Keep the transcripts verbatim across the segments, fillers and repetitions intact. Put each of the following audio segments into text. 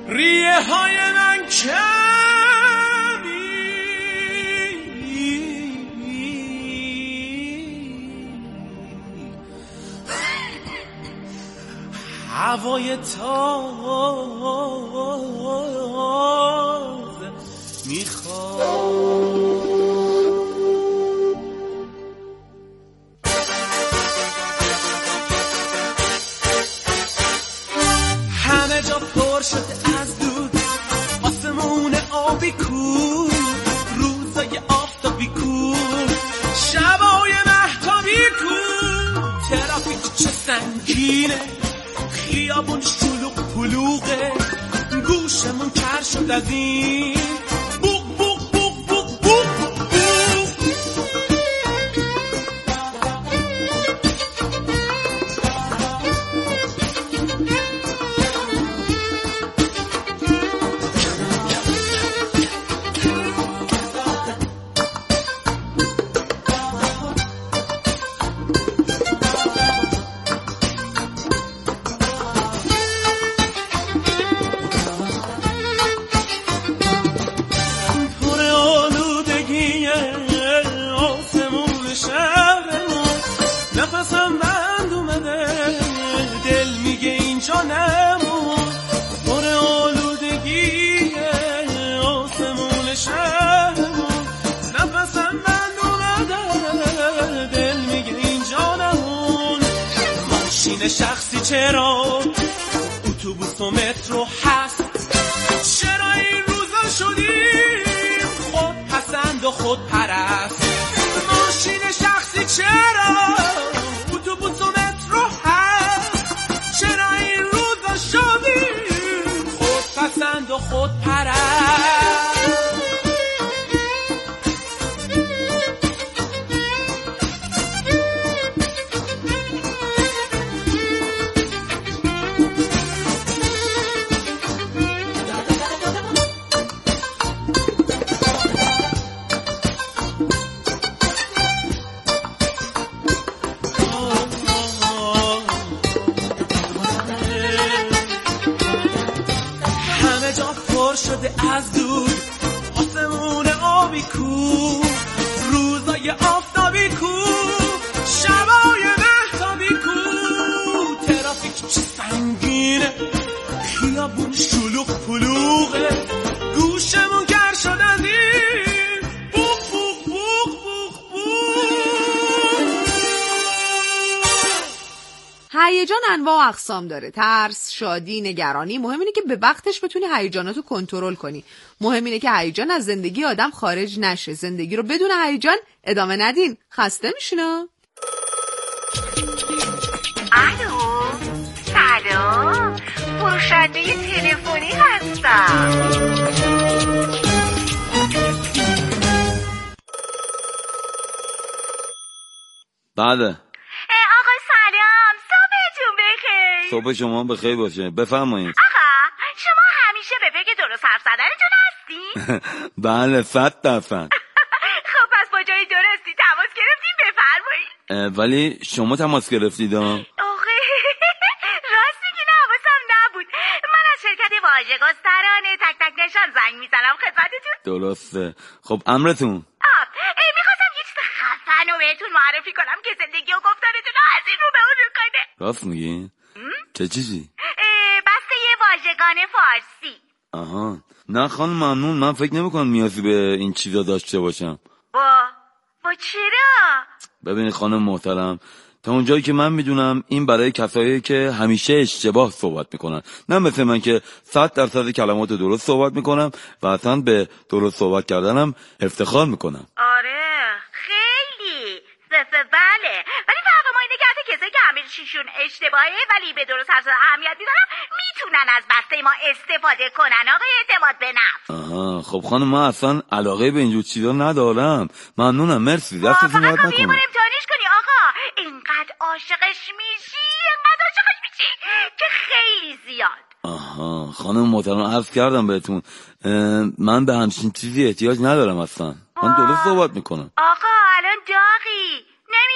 ریه های من کمی هوای تازه میخوام. همه جا پر شده از دود، آسمون آبی کو، روزای آفتابی کو، شبای مهتابی کو، ترافیک چه سنگینه، خیابون شلوغ پلوغه، گوشمون کر شد از این بوق بوق بوق بوق بوق شخصی چرا اتوبوس و مترو هست، چرا این روزا شدیم خود پسند و خود پرست. ماشین شخصی چرا اتوبوس و مترو هست، چرا این روزا شدیم خود پسند و خود پرست. شده از دور آسمون آبی کو، روزای آفتابی کو، شبای مهتابی کو، ترافیک چه سنگینه، خیابون شلوغ پلوغه، گوشمون گر شدن دیر بوق بوق بوق بوق بوق. هیجان انواع و اقسام داره، ترس، شادی، نگرانی. مهم اینه که به وقتش بتونی هیجاناتو کنترل کنی. مهم اینه که هیجان از زندگی آدم خارج نشه. زندگی رو بدون هیجان ادامه ندین، خسته میشینا. الو، سلام، فروشنده تلفنی هستم. بله. صبح شما بخیر باشه. بفرمایید. آقا شما همیشه به فکر درست حرف زدنتون هستین؟ بله صد درصد. خب پس با جای درستی تماس گرفتیم، بفرمایید. ولی شما تماس گرفتید؟ آخه راست میگی، نه حواسم نبود. من از شرکت واژه‌گستران تک تک نشان زنگ میزنم خدمتتون. درسته. خب امرتون. آه میخواستم یه چیز خفن رو بهتون معرفی کنم که زندگی و گفتارتون از این رو به اون رو کنه. راست میگی؟ چه چیزی؟ بسته یه واژگان فارسی. آها نه خانم ممنون، من فکر نمی کنم نیازی به این چیزا داشته باشم. با با چرا؟ ببینید خانم محترم، تا اونجایی که من میدونم این برای کسایی که همیشه اشتباه صحبت میکنن، نه مثل من که صد درصد کلمات درست صحبت میکنم و اصلا به درست صحبت کردنم افتخار میکنم. آره خیلی بله، ولی فرق ما اینه که حتی کسایی که همه چیشون اشتباهه ولی به درست حرف اهمیت میدن میتونن از بسته ما استفاده کنن. آقای اعتماد به نفس. آها خب خانم من اصلا علاقه به اینجور چیزا ندارم. ممنونم، مرسی، دستتون درد نکنه. فقط یه بار امتحانش کنی آقا، اینقدر عاشقش میشی، اینقدر عاشقش میشی که خیلی زیاد. آها خانم محترم عرض کردم بهتون من به همچین چیزی احتیاج ندارم اصلا. من درست صحبت میکنم. آقا الان داغی،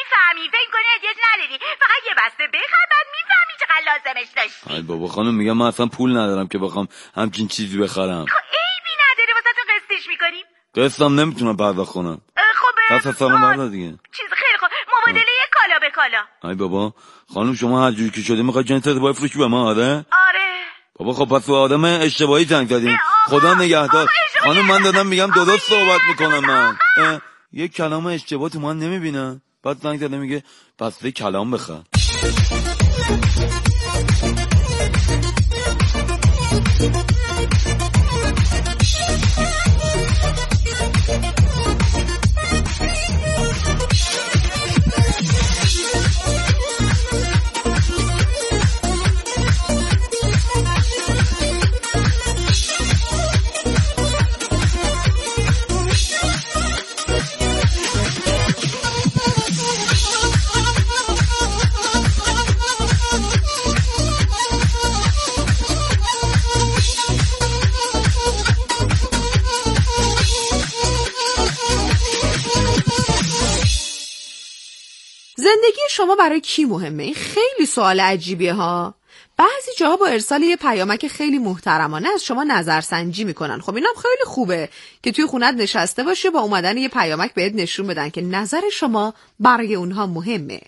نمیفهمی، فکر کنی احتیاج نداری، فقط یه بسته بخر بعد میفهمی چقدر لازمش داشتی. ای بابا خانم میگم من اصلا پول ندارم که بخوام همچین چیزی بخرم. خب عیبی نداره واسه تو قسطش میکنیم. قسطم نمیتونم پرداخت کنم. خب پس سالم بعد دیگه. چیز خیلی خوب، مبادله کالا به کالا. ای بابا خانم شما هر جوری که شده میخواد جنس ارتباطی فروشی به ما آره؟ آره. بابا خب پس تو آدم اشتباهی زنگ زدین. خدا نگهدار. خانم من دادم میگم درست صحبت میکنم من. یک کلام اشتباه تو من نمیبینم. بعد زنگ زده میگه پس یه کلام بخر. زندگی شما برای کی مهمه؟ این خیلی سوال عجیبیه ها. بعضی جاها با ارسال یه پیامک خیلی محترمانه از شما نظرسنجی میکنن. خب اینم خیلی خوبه که توی خونت نشسته باشی با اومدن یه پیامک بهت نشون بدن که نظر شما برای اونها مهمه.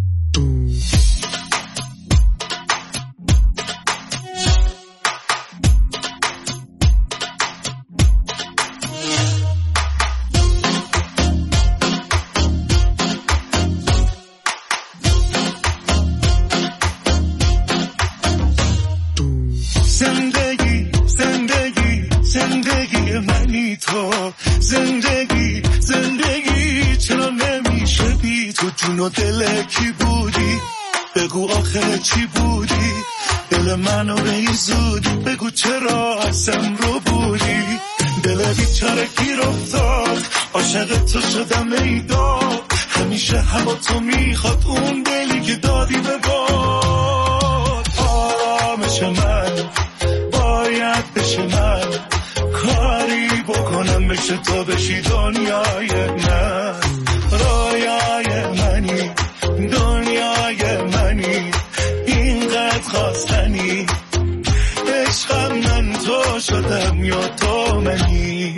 زندگی زندگی زندگی منی تو، زندگی زندگی چرا نمیشه بی تو؟ جون و دل کی بودی؟ بگو آخه چی بودی؟ دل منو بیزودی، بگو چرا ازم رو بودی؟ دل بیچاره گیر افتاد، عاشق تو شدم ایداد، همیشه هوا تو میخواد، اون دلی که دادی به باد. آرامش من باید بشه من، کاری بکنم بشه تو بشی دنیای من. رویای منی، دنیای منی، اینقدر خواستنی، عشقم من تو شدم یا تو منی.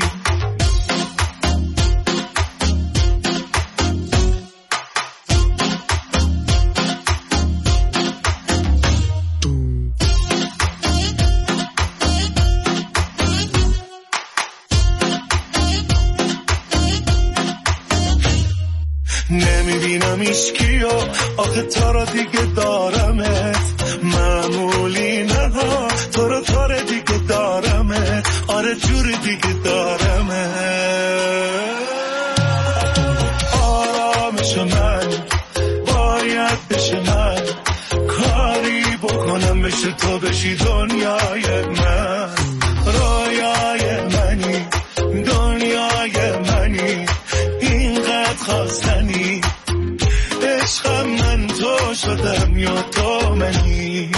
نمیبینم ایشکیو، آخه تا را دیگه دارمت، معمولی نه ها، تو را کار دیگه دارمت، آره جور دیگه دارمت. آرامش من باید بشه من، کاری بکنم بشه تو بشی دنیای من. رویای منی، دنیای منی، اینقدر خواستنی، عشقم من تو شدم یا تو منی.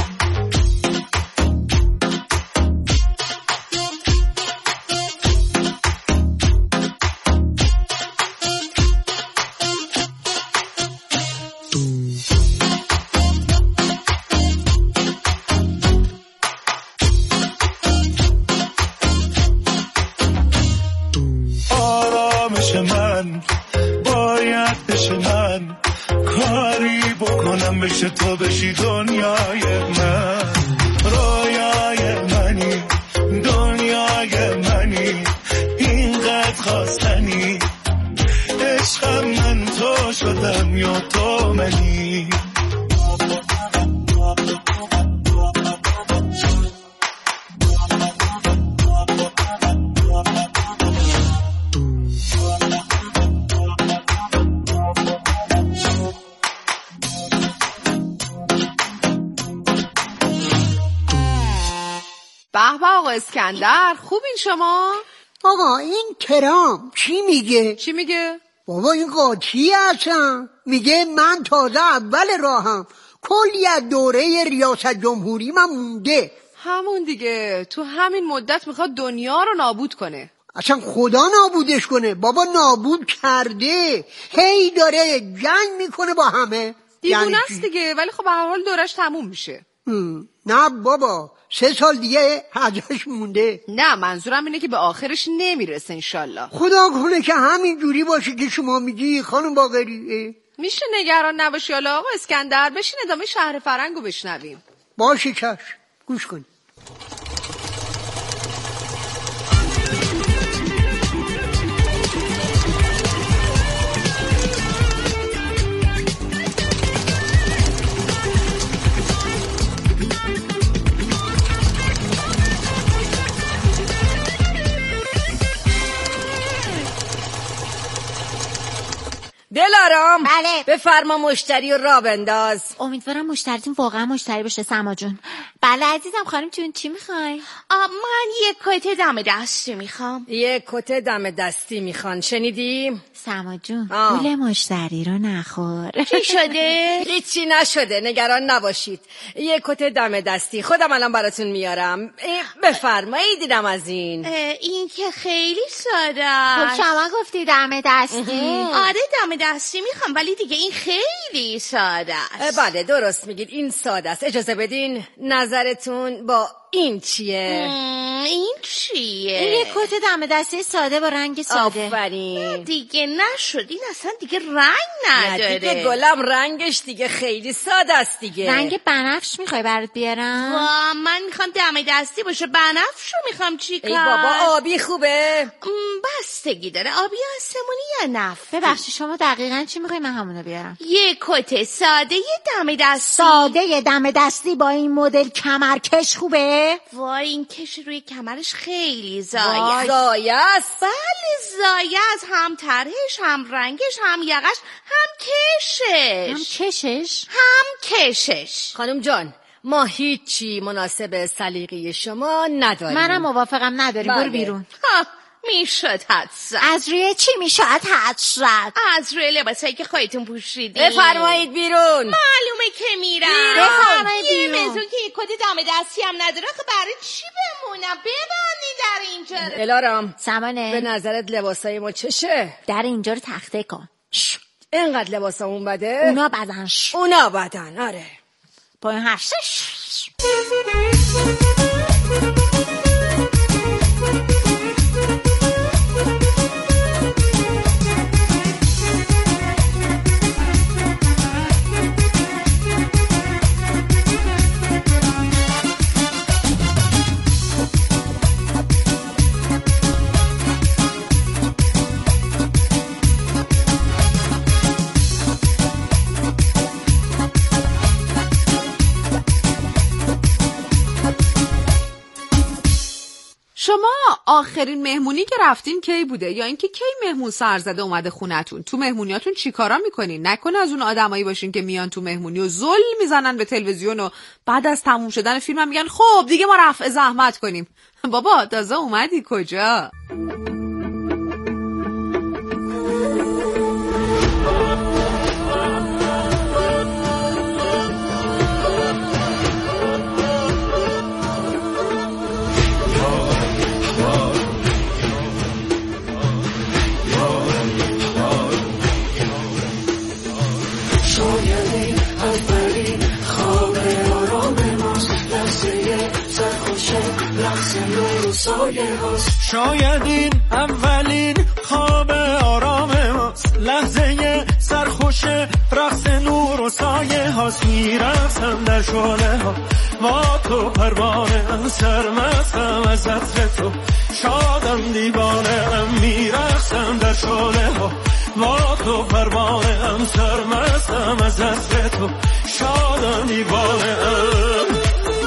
آرامش من باید بشه من، کاری بکنم بشه تو بشی دنیای من. رویای منی، دنیای منی، اینقدر خواستنی، عشقم من تو شدم یا تو منی. به به آقا اسکندر، خوبین شما؟ آقا این ترامپ چی میگه؟ چی میگه؟ بابا این قاطی هستم، میگه من تازه اول راهم، کلی از دوره ریاست جمهوری من مونده. همون دیگه، تو همین مدت میخواد دنیا رو نابود کنه. اصلا خدا نابودش کنه. بابا نابود کرده، هی داره جنگ میکنه با همه. دیوونه است دیگه، ولی خب به هر حال دورش تموم میشه. نه بابا، سه سال دیگه ازش مونده. نه منظورم اینه که به آخرش نمیرسه انشالله. خدا کنه که همین جوری باشه که شما میگی خانم باقری. میشه نگران نباشی. حالا آقا اسکندر بشین ادامه شهر فرنگو بشنویم. باشه چشم، گوش کن. دلارام، بله. بفرما مشتری رو راه بنداز. امیدوارم مشتریتون واقعا مشتری باشه سما جون. بله عزیزم. خانم جون چی میخوای؟ من یک کت دم دستی میخوام. یک کت دم دستی میخوان، شنیدی؟ سما جون گول مشتری رو نخور. چی شده؟ هیچی نشده، نگران نباشید. یک کت دم دستی خودم الان براتون میارم. بفرمایید. دیدم از این. این که خیلی ساده. خب شما گفتی دم دستی. آره دم دستی میخوام، ولی دیگه این خیلی ساده است. بله درست میگید، این ساده است. اجازه بدین نظرتون با این چیه؟ این چیه؟ این یک کت دم دستی ساده با رنگ ساده. آفرین. دیگه نشد، این اصلا دیگه رنگ نداره. نه دیگه گلم، رنگش دیگه خیلی ساده است دیگه. رنگ بنفش میخوای برات بیارم؟ وا من میخوام دم دستی باشه. بنفشو میخوام. چی کار؟ ای بابا آبی خوبه؟ بستگی داره، آبی آسمونی یا نفت. ببخشید شما دقیقاً چی میخوای من همونو بیارم؟ یک کت ساده دم دستی. ساده دم دستی با این مدل کمرکش خوبه؟ وای این کش روی کمرش خیلی زایه. زایه است؟ بله زایه است. هم طرحش، هم رنگش، هم یقش، هم کشش. هم کشش؟ هم کشش. خانم جان ما هیچی مناسب سلیقه شما نداریم. منم موافقم نداری. برو بیرون. میشد حد زد. از روی چی میشد حد زد؟ از روی لباسایی که خودتون پوشیدین. بفرمایید بیرون. معلومه که میرم. بفرمایید یه بیرون. میزون که یک کت دم دستی هم نداره. خب برای چی بمونم؟ ببندی در اینجا. دلارام سمانه به نظرت لباسای ما چشه؟ در اینجا رو تخته کن. اینقدر لباسامون بده؟ اونا بدن. اونا بدن. آره با این حرفش. شما آخرین مهمونی که رفتین کی بوده؟ یا اینکه کی مهمون سرزده اومده خونتون؟ تو مهمونیاتون چیکارا میکنین؟ نکنه از اون آدمایی باشین که میان تو مهمونی و زل میزنن به تلویزیون و بعد از تموم شدن فیلم هم میگن خب دیگه ما رفع زحمت کنیم. بابا تازه اومدی کجا؟ شاید این اولین خواب آرام ماست، لحظه سرخوش رقص نور و سایه هاست. میرقصم در شعله ها با تو پروانه ام، سرمستم از عطر تو، شادم دیوانه ام. میرقصم در شعله ها با تو پروانه ام، سرمستم از عطر تو، شادم دیوانه ام.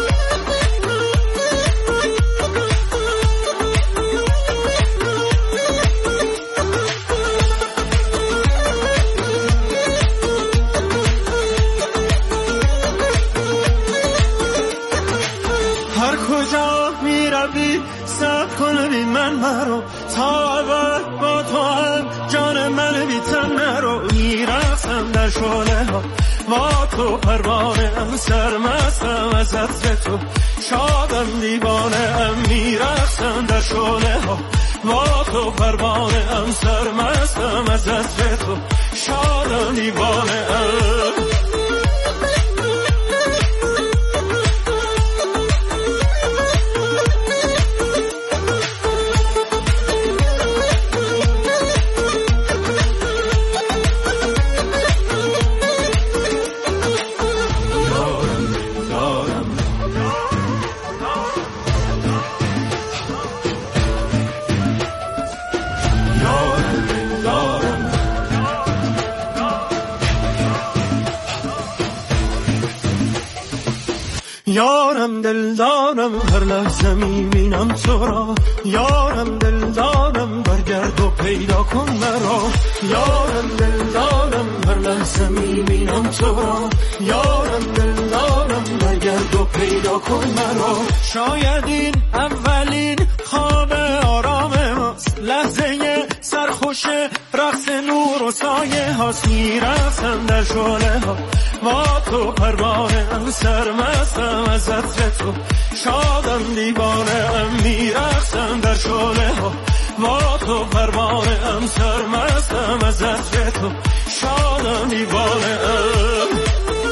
سب کنه بی من مرو تا ابد با تو هم، جان من بی تن نرو. میرقصم در شعله ها با تو پروانه ام، سرمستم از عطر تو، شادم دیوانه ام. میرقصم در شعله ها با تو پروانه ام، سرمستم از عطر تو، شادم دیوانه ام. یارم دلدارم، هر لحظه میبینم تو را، یارم دلدارم، برگرد و پیدا کن مرا، یارم دلدارم، هر لحظه میبینم تو را، یارم دلدارم، برگرد و پیدا کن مرا. شاید این اولین خواب آرام ماست، لحظه سرخوش رقص نور و سایه هاست، میرفتم در شعله ها با تو پروانه ام، سرمستم از عطر تو، شادم دیوانه ام، میرقصم در شعله ها با تو پروانه ام، سرمستم از عطر تو، شادم دیوانه ام.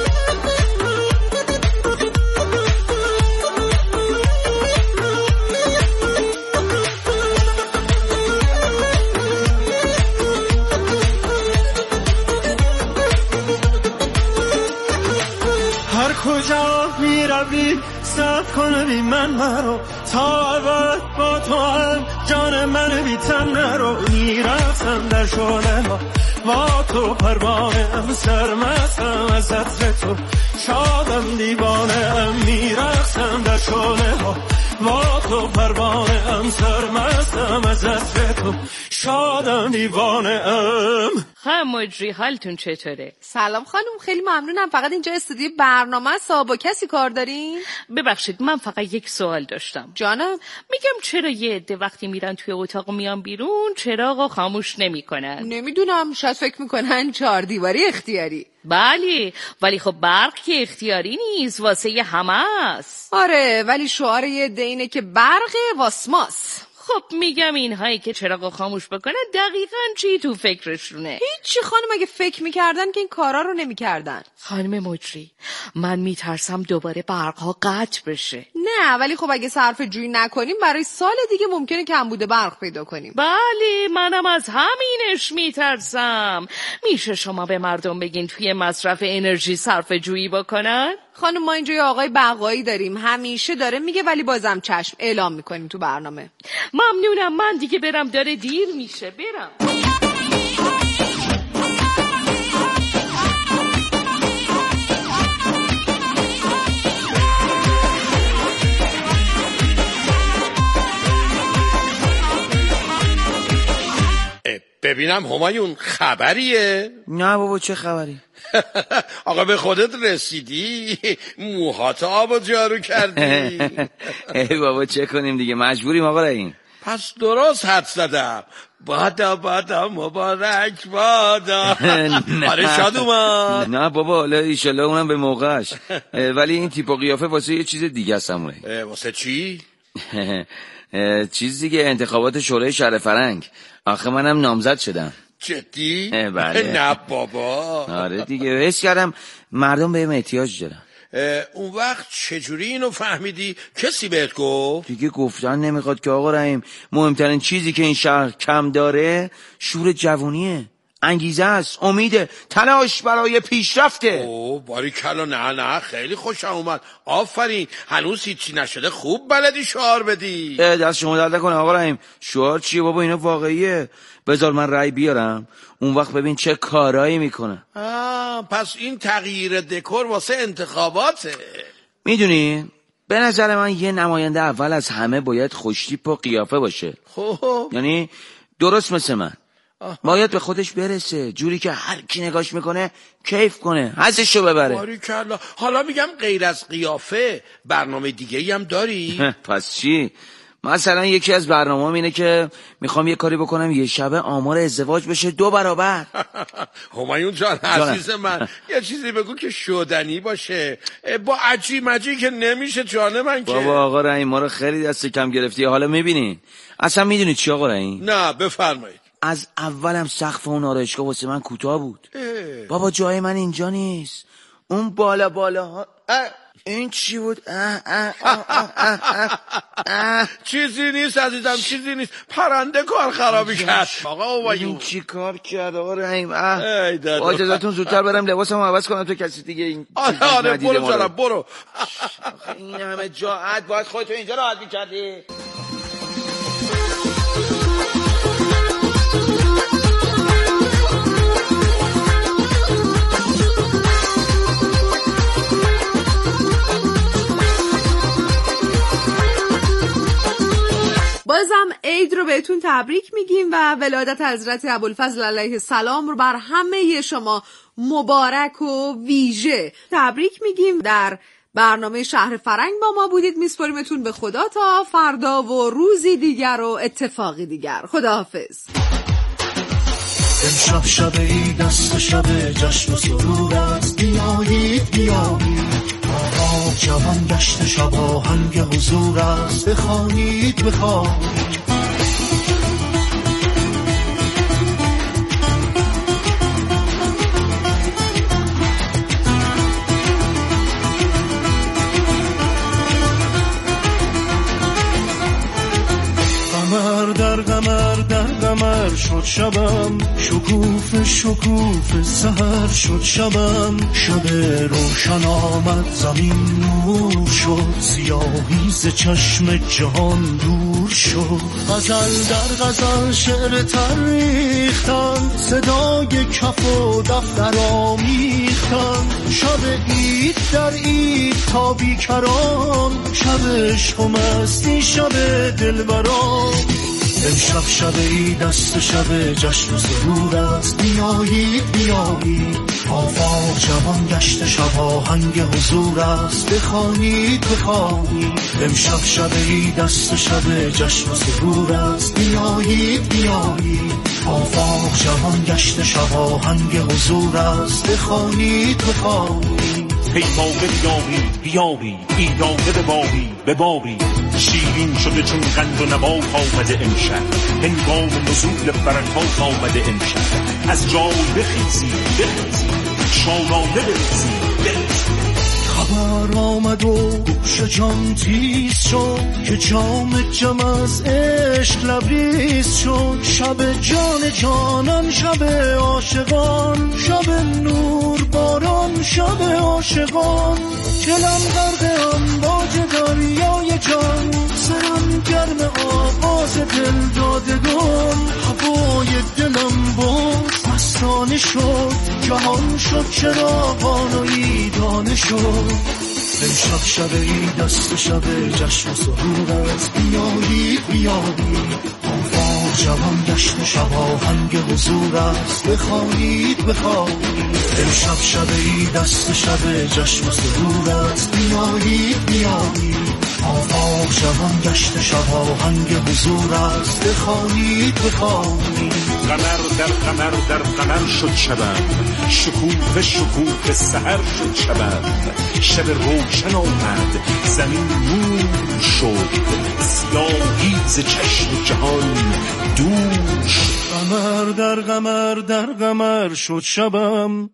کجا می روی صبر کن بی من مرا، تا ابد با تو هم جان من بی تن نرو، میرفتم در شعله ها با تو پروانه ام، سرمستم از عطر تو، شادم دیوانه ام، میرفتم در شعله ها با تو پروانه ام، سرمستم از عطر تو، شادم دیوانه ام. خانم مجری حالتون چطوره؟ سلام خانم، خیلی ممنونم. فقط اینجا استودیو برنامه است، با کسی کار دارین؟ ببخشید من فقط یک سوال داشتم. جانم؟ میگم چرا یه عده وقتی میرن توی اتاق و میان بیرون چراغو خاموش نمیکنن؟ نمیدونم، شاید فکر میکنن چهار دیواری اختیاری. بله، ولی خب برق که اختیاری نیست، واسه همه است. آره، ولی شعار یه عده اینه که برق واسماس. خب میگم اینهایی که چراغو خاموش بکنن دقیقاً چی تو فکرشونه؟ هیچی خانم، اگه فکر میکردن که این کارا رو نمیکردن. خانم مجری، من میترسم دوباره برقها قطع بشه. نه، ولی خب اگه صرف جویی نکنیم برای سال دیگه ممکنه کمبود برق پیدا کنیم. بله، منم از همینش میترسم. میشه شما به مردم بگین توی مصرف انرژی صرف جویی بکنن؟ خانم ما اینجا یه آقای بقایی داریم، همیشه داره میگه، ولی بازم چشم اعلام میکنیم تو برنامه. ممنونم، من دیگه برم، داره دیر میشه، برم. ببینم همایون خبریه؟ نه بابا چه خبری؟ آقا به خودت رسیدی؟ موهات آب و جارو کردی؟ ای بابا چه کنیم دیگه، مجبوریم آقا رحیم. پس درست حد زدم. بادا بادا مبارک بادا. آره شاد اومد. نه بابا حالا ایشالله اونم به موقعش، ولی این تیپ و قیافه واسه یه چیز دیگه است همونه. واسه چی؟ چیز دیگه، انتخابات شورای شهر فرنگ. آخه منم نامزد شدم. جدی؟ بله. نه بابا. آره دیگه، حس کردم مردم بهم احتیاج دارن. اون وقت چجوری اینو فهمیدی؟ کسی بهت گفت؟ دیگه گفتن نمیخواد که آقا رحیم، مهمترین چیزی که این شهر کم داره شور جوونیه، انگیزه است، امیده، تلاش برای پیشرفته. اوه باریکلا، نه نه خیلی خوشم اومد، آفرین. هنوز هیچی نشده، خوب بلدی شعار بدی. دست شما درد نکنه آقا رحیم. شعار چیه بابا، اینا واقعیه. بذار من رأی بیارم، اون وقت ببین چه کارایی میکنه. آه پس این تغییر دکور واسه انتخاباته. میدونی به نظر من یه نماینده اول از همه باید خوشتیپ و قیافه باشه. خب یعنی درست مثل من. باید به خودش برسه، جوری که هر کی نگاش میکنه کیف کنه، حسشو ببره. باریکلا. حالا میگم غیر از قیافه برنامه دیگه ای هم داری؟ پس چی؟ مثلا یکی از برنامه‌ام اینه که میخوام یه کاری بکنم یه شبه آمار ازدواج بشه دو برابر. همایون جان عزیز من یه چیزی بگو که شدنی باشه، با عجی مجی که نمیشه جان من که. بابا آقا رحیم ما رو خیلی دست کم گرفتی. حالا میبینی اصلا میدونی چی آقا رحیم؟ نه بفرمایید. از اولم سقف اون آرایشگاه واسه من کوتاه بود. اه. بابا جای من اینجا نیست، اون بالا بالا ها. این چی بود؟ اه اه اه اه اه اه. چیزی نیست عزیزم، چیزی نیست، پرنده کار خرابی کرد. آقا این چی کار کرد آقا رحیم؟ با اجازتون زودتر برم لباسمو عوض کنم تو کسی دیگه این آره آره برو جانم برو. این همه جاعت باید خودتو اینجا راحت میکردی. بازم عید رو بهتون تبریک میگیم و ولادت حضرت ابوالفضل علیه السلام رو بر همه شما مبارک و ویژه تبریک میگیم. در برنامه شهر فرنگ با ما بودید، میسپاریمتون به خدا تا فردا و روزی دیگر و اتفاقی دیگر. خداحافظ. امشب شب عید است، شب جشن و سرور است، بیایید بیایید آقا جوان گشت، شب آهنگ حضور است، بخوانید بخوانید. قمر در قمر در قمر شد شبم، شکوف شکوف سحر شد شبم، شب روشن آمد زمین نور شد، سیاهی ز چشم جهان دور شد. غزل در غزل شعر تریختن، صدای کف و دفتر آمیختن، شب عید در عید تا بیکران، شب عشق و مستی شب دلبران. امشب شب عید است، شب جشن و سرور است، بیایید بیایید آفاق جوان گشت، شب آهنگ حضور است، بخوانید بخوانید. امشب شب عید است، شب جشن و سرور است، بیایید بیایید آفاق جوان گشت، شب آهنگ حضور است، بخوانید بخوانید. پیمانه بیابید بیابید ایرانه به بابی به بابی، شیرین شده چون قند و نبات آمده امشب، هنگام نزول برکات آمده امشب، از جای بخیزید بخیزید شادانه بریزید بریزید. خبر آمد و گوش جان تیز شد، که جام جم از عشق لبریز شد، شب جان جانان شب عاشقان، شب نور باران شب عاشقان. دلم غرق امواج دریای جان، سرم گرم آواز دل دادگان، هوای دلم باز مستانه شد، جهان شد چراغان و عیدانه شد. امشب شب عید است، شب جشن و سرور است، بیایید بیایید آفاق جوان گشت، شب آهنگ حضور است، بخوانید بخوانید. امشب شب عید است، شب جشن و سرور است، بیایید بیایید آفاق جوان گشت، شب آهنگ حضور است، بخوانید بخوانید. قمر در قمر در قمر شد شبم، شکوف شکوف سحر شد شبم، شب روشن آمد زمین نور شد، سیاهی ز چشم جهان دور شد. قمر در قمر در قمر شد شبم.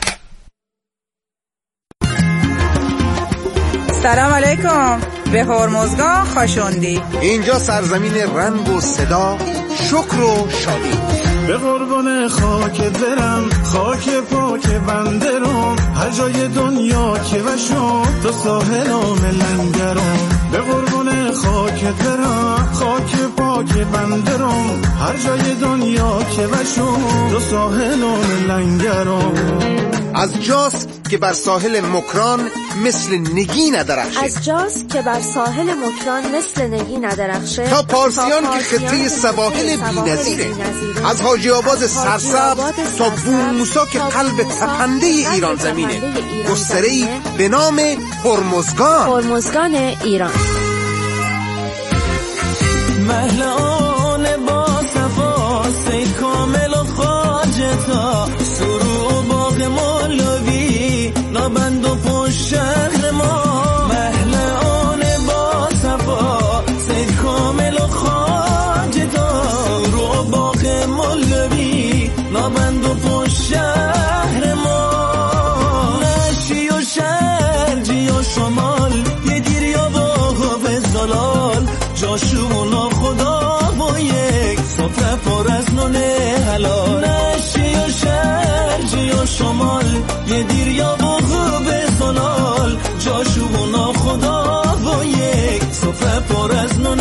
سلام علیکم، به هرمزگان خوشوندی. اینجا سرزمین رنگ و صدا، شکر و شادی. به قربان خاکت برم، خاک پاک بندرم، هر جای دنیا که بشم تو ساحلام لنگرم. به قربان خاکت برم، خاک پاک بندرم، هر جای دنیا که بشم تو ساحلام لنگرم. از جاست که بر ساحل مکران مثل نگی ندرخشه، از جاست که بر ساحل مکران مثل نگی ندرخشه، تا پارسیان که خطه سواحل بی‌نظیره، از حاجی آباد سرسبز تا بوموسا که قلب تپنده ایران زمینه، گستره‌ای به نام هرمزگان. هرمزگان ایران. مهلان با صفا سید کامل و خواجتا سرو باغ مولوی نابند و پشت شهر ما مهلان با صفا سید کامل و خواجتا سرو باغ مولوی نابند و پشت شهر ما نشی و شرجی و شمال یه دیریا با زلال جاشونا خدا با یک سفره پر از نون حلال نشی و شرجی و شمال یه دیریا با خوب زلال جاشونا خدا با یک سفره پر از نون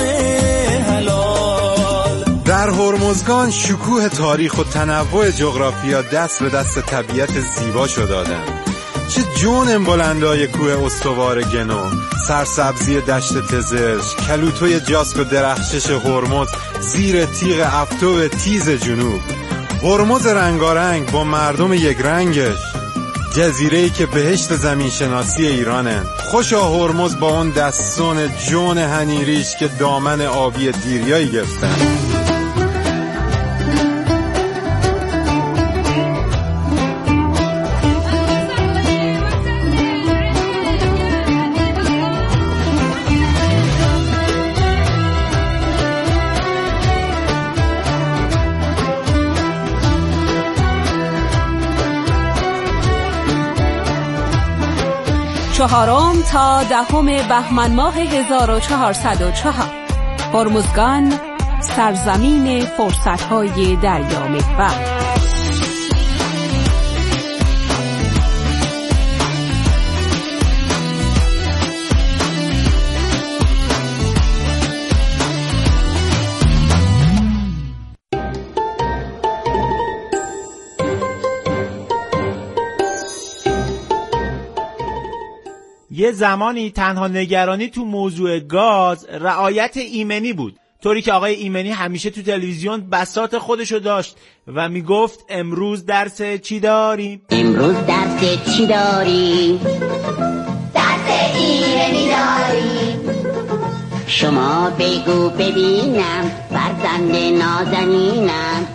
حلال. در هرمزگان شکوه تاریخ و تنوع جغرافیا دست به دست طبیعت زیباشو دادن. چه جونم بلندای کوه استوار گنو، سرسبزی دشت تزرش، کلوتوی جاسک و درخشش هرمز زیر تیغ افتو تیز جنوب، هرمز رنگارنگ با مردم یک رنگش، جزیره‌ای که بهشت زمین شناسی ایرانه. خوشا هرمز با اون دستون جون هنیریش که دامن آبی دیریایی گفتن. چهارم تا دهم بهمن ماه هزار و چهارصد و چهار هرمزگان، سرزمین فرصت‌های دریا محور. یه زمانی تنها نگرانی تو موضوع گاز رعایت ایمنی بود، طوری که آقای ایمنی همیشه تو تلویزیون بساط خودشو داشت و میگفت امروز درس چی داریم؟ امروز درس چی داریم؟ درس ایمنی داریم. شما بگو ببینم فرزند نازنینم،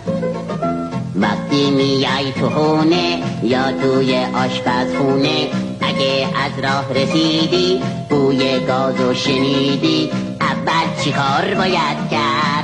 وقتی میای تو خونه یا توی آشپزخونه، اگه از راه رسیدی بوی گازو شنیدی، اول چی کار باید کرد؟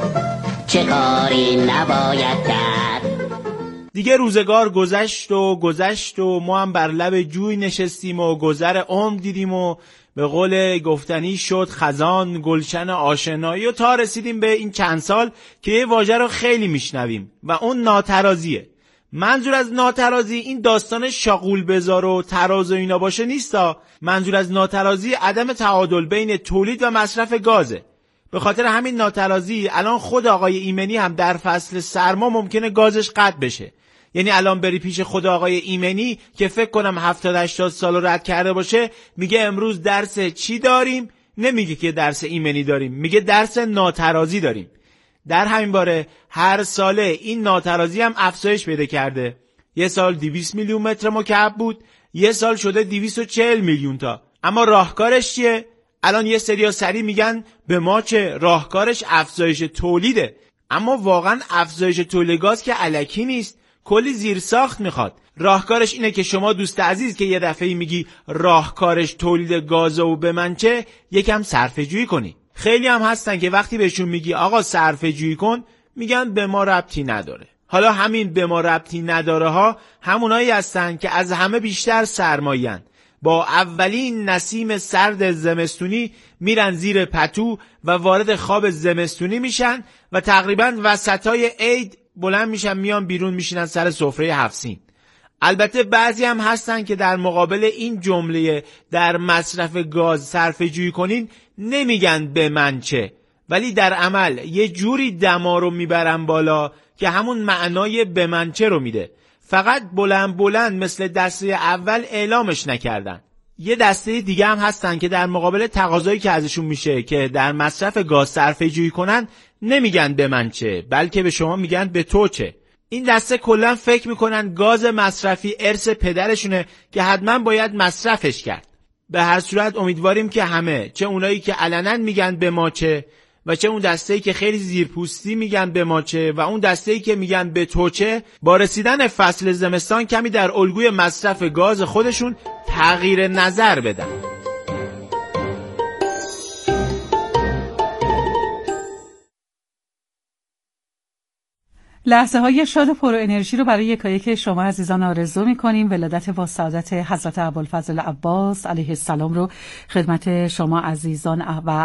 چه کاری نباید کرد؟ دیگه روزگار گذشت و گذشت و ما هم بر لب جوی نشستیم و گذر عمر دیدیم و به قول گفتنی شد خزان گلشن آشنایی و تا رسیدیم به این چند سال که یه واژه رو خیلی میشنویم و اون ناترازیه. منظور از ناترازی این داستان شاغول بذار و تراز و اینا باشه نیستا. منظور از ناترازی عدم تعادل بین تولید و مصرف گازه. به خاطر همین ناترازی الان خود آقای ایمنی هم در فصل سرما ممکنه گازش قطع بشه. یعنی الان بری پیش خود آقای ایمنی که فکر کنم هفتاد هشتاد سال رو رد کرده باشه، میگه امروز درس چی داریم؟ نمیگه که درس ایمنی داریم، میگه درس ناترازی داریم. در همین باره هر ساله این ناترازی هم افزایش پیدا کرده. یه سال دویست میلیون متر مکعب بود، یه سال شده دویست و چهل میلیون تا. اما راهکارش چیه؟ الان یه سریا سری میگن به ما چه، راهکارش افزایش تولیده. اما واقعا افزایش تولید گاز که الکی نیست، کلی زیرساخت میخواد. راهکارش اینه که شما دوست عزیز که یه دفعه میگی راهکارش تولید گاز و به من چه، یکم صرفه جویی کنی. خیلی هم هستن که وقتی بهشون میگی آقا صرفه جویی کن، میگن به ما ربطی نداره. حالا همین به ما ربطی نداره ها همونایی هستن که از همه بیشتر سرمایه‌اند. با اولین نسیم سرد زمستونی میرن زیر پتو و وارد خواب زمستونی میشن و تقریبا وسطای عید بلند میشن میان بیرون میشینن سر سفره هفسین. البته بعضی هم هستن که در مقابل این جمله در مصرف گاز صرفه جویی کنین نمیگن به من چه، ولی در عمل یه جوری دما رو میبرن بالا که همون معنای به من چه رو میده، فقط بلند بلند مثل دسته اول اعلامش نکردن. یه دسته دیگه هم هستن که در مقابل تقاضایی که ازشون میشه که در مصرف گاز صرفه جویی کنن نمیگن به من چه، بلکه به شما میگن به تو چه. این دسته کلا فکر میکنن گاز مصرفی ارث پدرشونه که حتما باید مصرفش کرد. به هر صورت امیدواریم که همه، چه اونایی که علنا میگن به ما چه و چه اون دسته‌ای که خیلی زیرپوستی میگن به ما چه و اون دسته‌ای که میگن به تو چه، با رسیدن فصل زمستان کمی در الگوی مصرف گاز خودشون تغییر نظر بدن. لحظه های شاد و پر انرژی رو برای یکایک شما عزیزان آرزو می‌کنیم. ولادت با سعادت حضرت ابوالفضل عباس علیه السلام رو خدمت شما عزیزان و